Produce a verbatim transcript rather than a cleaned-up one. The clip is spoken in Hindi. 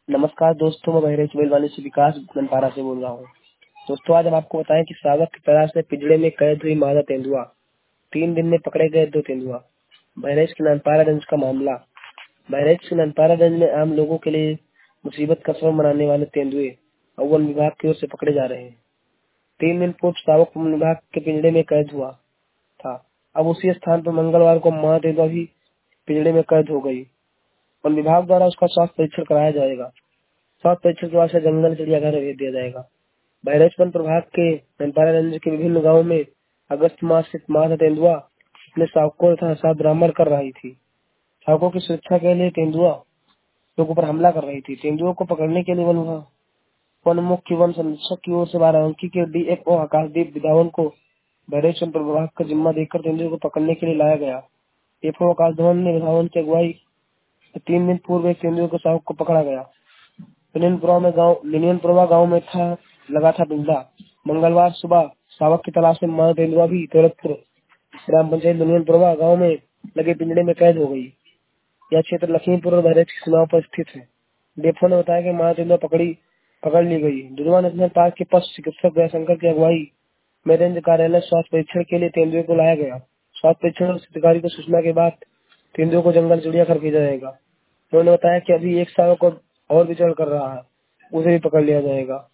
नमस्कार दोस्तों, मैं बहरेच मेलवानी से विकास बनपारा से बोल रहा हूँ। दोस्तों, आज हम आपको बताएं कि सावक की तलाश में पिंजड़े में कैद हुई मादा तेंदुआ। तीन दिन में पकड़े गए दो तेंदुआ। बहरेच के ननपारागंज का मामला। बहरेच के ननपारागंज में आम लोगों के लिए मुसीबत का सबब बनाने वाले तेंदुए अब वन विभाग की ओर से पकड़े जा रहे हैं। तीन दिन पूर्व सावक वन विभाग के पिंजड़े में कैद हुआ था। अब उसी स्थान पर मंगलवार को मादा तेंदुआ भी पिंजड़े में कैद हो गई। वन विभाग द्वारा उसका स्वास्थ्य परीक्षण कराया जाएगा। स्वास्थ्य परीक्षण के बाद से जंगल चिड़ियाघर भेज दिया जाएगा। बहरेच वन प्रभाग के ननपारागंज के विभिन्न गांवों में अगस्त मास से मादा तेंदुआ अपने शावकों तथा साथ भ्रमण कर रही थी। शावकों की सुरक्षा के लिए तेंदुआ लोगों पर हमला कर रही थी। तेंदुओं को पकड़ने के लिए वन वन मुख्य वन संरक्षक की ओर से बाराबंकी के डीएफओ आकाशदीप विधावन को बहरेच वन प्रभाग का जिम्मा देकर तेंदुओं को पकड़ने के लिए लाया गया। डीएफओ आकाश धवन ने विधावन की अगुवाई तीन दिन पूर्व एक तेंदुए को शावक को पकड़ा गया। लिनियनपुरा में गांव लिनियनपुरा गांव में था लगा था पिंजड़ा। मंगलवार सुबह शावक की तलाश में मादा तेंदुआ भी दौलतपुर ग्राम पंचायत लिनियनपुरा गांव में लगे पिंजड़े में कैद हो गई। यह क्षेत्र लखीमपुर और बहरेच की सीमाओं पर स्थित है। डेफो ने बताया कि मादा तेंदुआ पकड़ी पकड़ ली गई। दुधवा नेशनल पार्क के पशु चिकित्सक जयशंकर की अगुवाई में रेंज कार्यालय स्वास्थ्य परीक्षण के लिए तेंदुए को लाया गया। स्वास्थ्य परीक्षण अधिकारी को सूचना के बाद तेंदुए को जंगल चिड़ियाघर भेजा जाएगा। उन्होंने बताया कि अभी एक शावक और विचरण कर रहा है, उसे भी पकड़ लिया जाएगा।